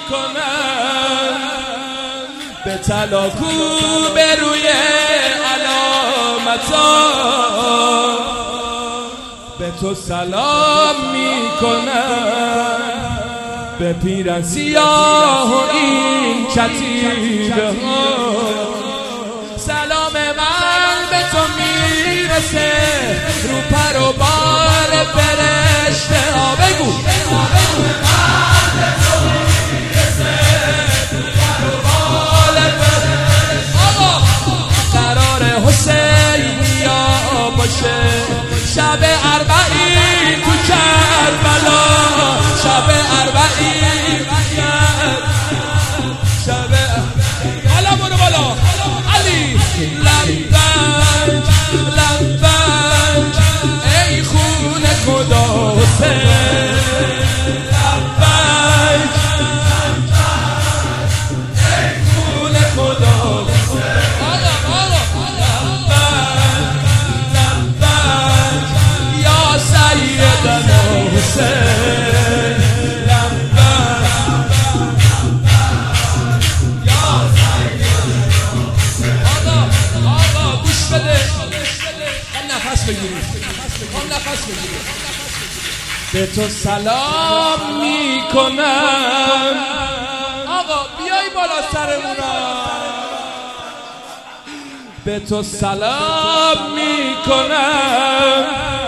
میکنم به تلاکو به روی علامتا به تو سلام میکنم به پیرن سیاه و این کتیبه ها سلام من به تو میرسه رو پر و بال فرشته ها بگو قرار حسینیا باشه شب اربعین تو کربلا شب اربعین شب حالا برو بالا علی لبک لبک ای خون خدا حسین لبک ای خون خدا به تو سلام میکنم آقا بیای بالا سرمونا به تو سلام میکنم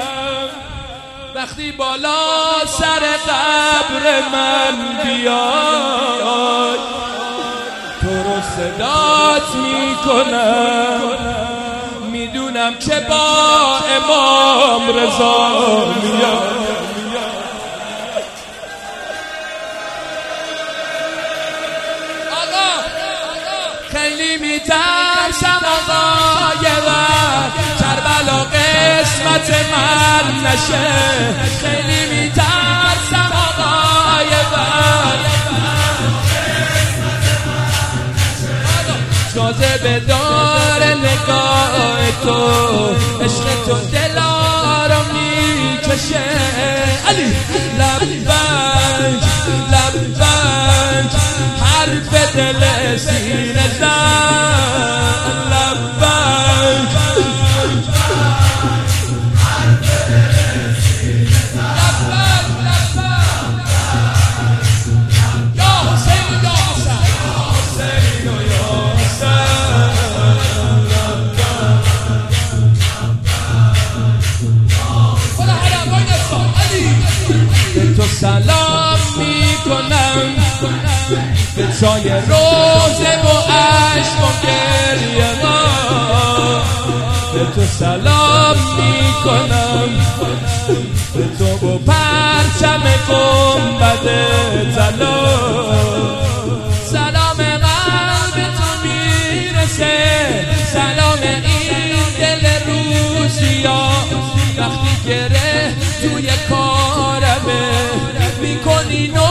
وقتی بالا سر قبر من بیای تو رو صدات میکنم میدونم که با امام رضا میاد خیلی میترسم آقا یه وقت کربلا قسمت من نشه خیلی میترسم آقا یه وقت جاذبه داره نگاه تو عشق تو دلارو میکشه علی لبک لبک حرف دل سینه زن لبک یا حسین یا حسین یا حسین تو سلام میکنم به جای روزه و عشق و گریه ها به تو سلام میکنم به تو و پرچم گنبد طلا سلام من به تو میرسه سلام این دل روزیا وقتی گره توی کارمه میکنی